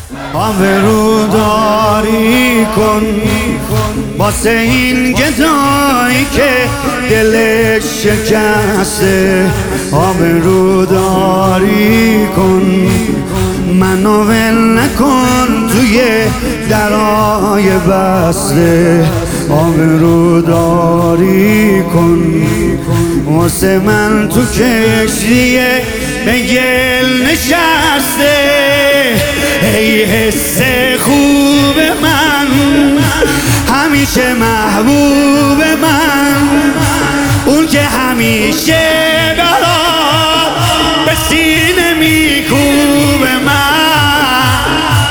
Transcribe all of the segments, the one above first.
آبروداری کن واسه این گدایی که دلش شکسته. آبروداری کن منو ول نکن توی درای بسته. آبروداری کن واسه من تو کشتی به گل نشسته. ای حس خوب من همیشه محبوب من، اون که همیشه برات به سینه میکوب من.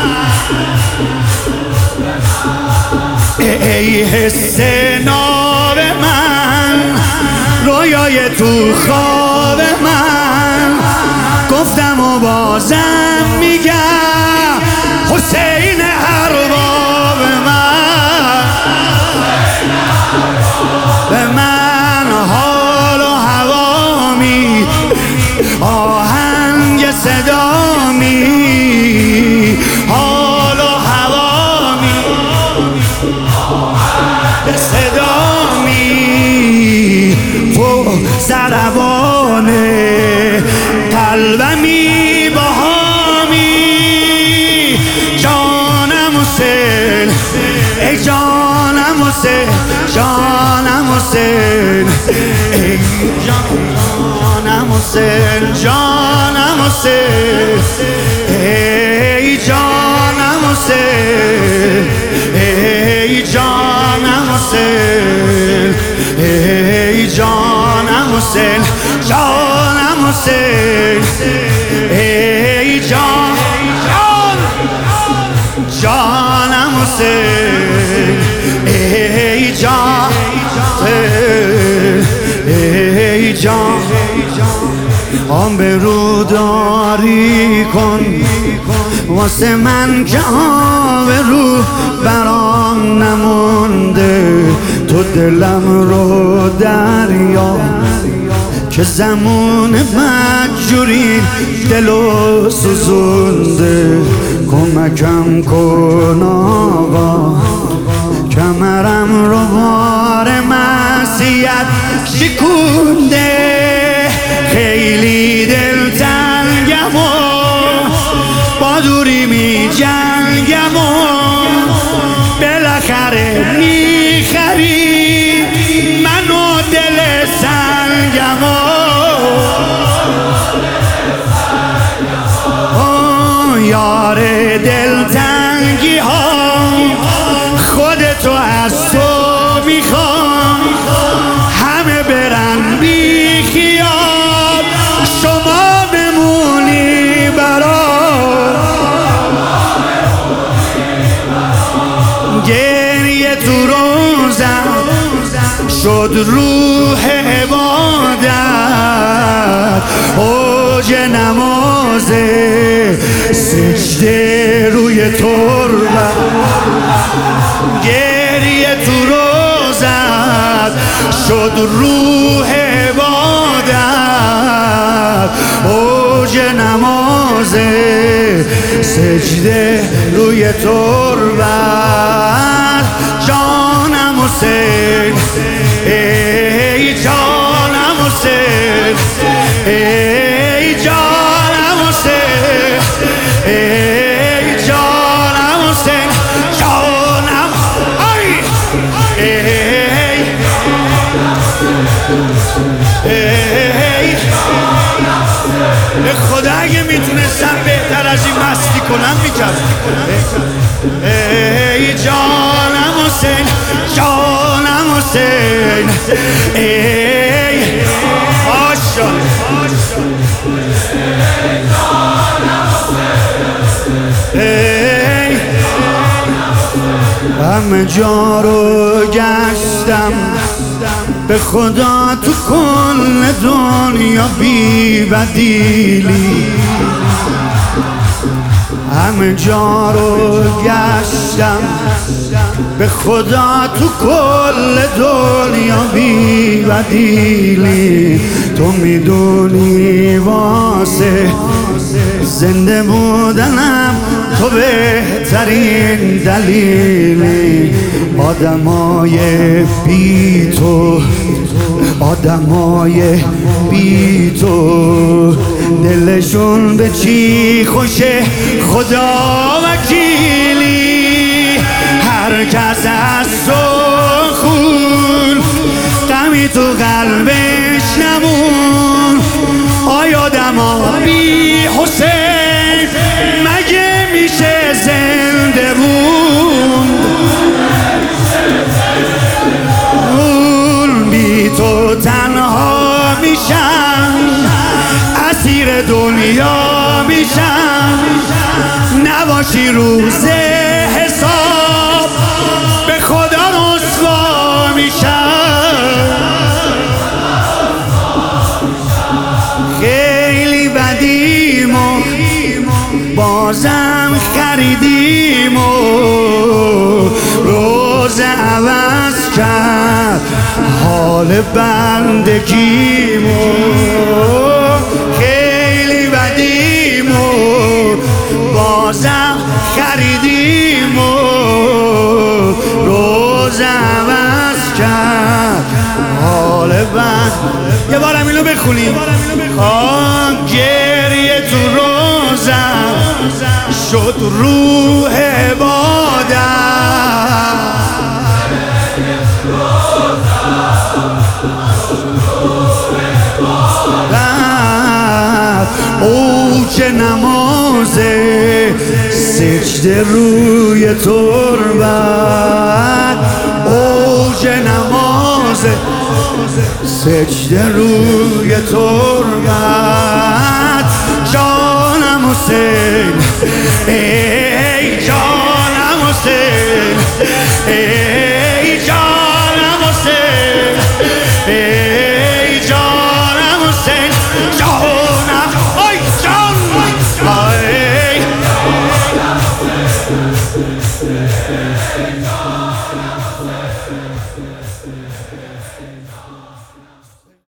ای حس ناب من رویای تو خواب من، گفتم و بازم میگم حسین ارباب من. به من حال و هوامی آهنگ صدامی، حال و هوامی آهنگ صدامی، تو ضربان قلبمی باهامی. جانم حسین ای جانم حسین، جانم حسین ای جانم حسین، جانم حسین ای جانم حسین، ای جانم حسین، ای جانم حسین، جانم حسین ای جان جانم حسین ای جان ای جان. آبروداری کن واسه من که آبرو برام نمونده. تو دلم رو دریا که زمان مجبوری دلو سوزونده. کمکم کن آقا کمرم رو بار معصیت شکونده. خیلی دلتنگم و با دوری می جنگم و بالاخره میخری منو دل سنگم و یار دلتنگی ها خودتو از تو میخوام. همه برن بی خیال شما بمونی برام. گریه تو روزم شد روح عبادت، اوج نماز سجده روی تربت. گریه تو روزت شد روح عبادت، اوج نماز سجده روی تربت. جانم حسین ای جانم حسین ای جانم حسین ای جانم حسین، جانم ای خدا اگه میتونستم بهتر از این مستی کنم میکردم. ای جانم حسین، جانم حسین ای ماشاءالله ای همه جا رو گشتم به خدا تو کل دنیا بی بدیلی. همه جا رو گشتم به خدا تو کل دنیا بی بدیلی. تو میدونی واسه زنده بودنم تو به بهترین دلیلی آدمای بی تو، آدمای بی تو دلشون به چی خوشه خدا وکیلی. هر کس از تو خون غمی تو قلبش نمون. آیا آدما بی حسین مگه میشه زنده موند؟ بی تو تنها میشم، اسیر دنیا میشم. نباشی روز حساب به خدا رسوا میشم. خیلی بدیم و بازم خریدیم و روز عوض کرد حال بندگیم و خیلی بدیم و بازم خریدیم و روز عوض کرد حال بند. یه بارم اینو بخونیم. گریه تو روزم شد روح عبادت. اوج نماز سجده روی تربت. اوج نماز سجده روی تربت. جانم حسین ای جانم حسین ای جانم حسین ای جانم حسین جانم ای جان ای